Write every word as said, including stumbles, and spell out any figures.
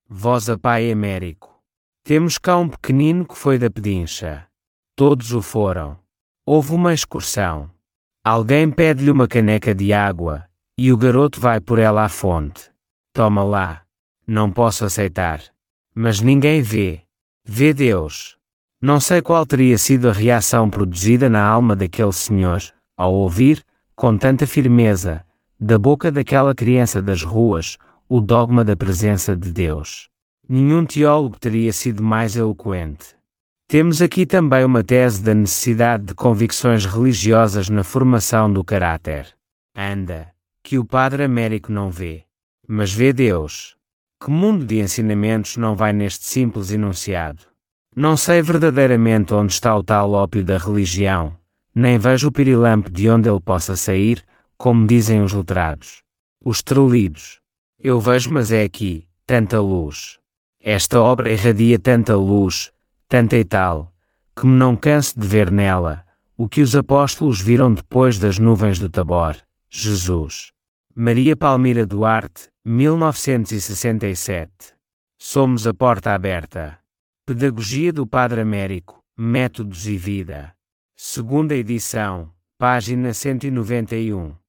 Voz a Pai Américo. Temos cá um pequenino que foi da pedincha. Todos o foram. Houve uma excursão. Alguém pede-lhe uma caneca de água, e o garoto vai por ela à fonte. Toma lá. Não posso aceitar. Mas ninguém vê. Vê Deus. Não sei qual teria sido a reação produzida na alma daquele senhor, ao ouvir, com tanta firmeza, da boca daquela criança das ruas, o dogma da presença de Deus. Nenhum teólogo teria sido mais eloquente. Temos aqui também uma tese da necessidade de convicções religiosas na formação do caráter. Anda, que o Padre Américo não vê. Mas vê Deus. Que mundo de ensinamentos não vai neste simples enunciado? Não sei verdadeiramente onde está o tal ópio da religião, nem vejo o pirilampo de onde ele possa sair, como dizem os letrados. Os trelidos. Eu vejo, mas é aqui, tanta luz. Esta obra irradia tanta luz, tanta e tal, que me não canso de ver nela, o que os apóstolos viram depois das nuvens do Tabor, Jesus. Maria Palmira Duarte, mil novecentos e sessenta e sete. Somos a porta aberta. Pedagogia do Padre Américo, Métodos e Vida. Segunda edição, página cento e noventa e um.